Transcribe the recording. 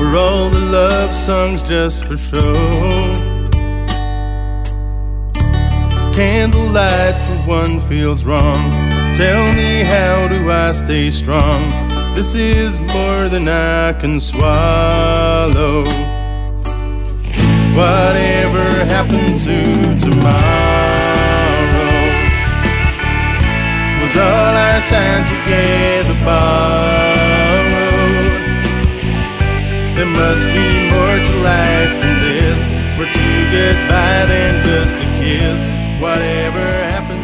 Are all the love songs just for show? Candlelight for one feels wrong. Tell me, how do I stay strong? This is more than I can swallow. Whatever happened to tomorrow? Was all our time together borrowed? There must be more to life than this. We're too good by than just a kiss. Whatever happened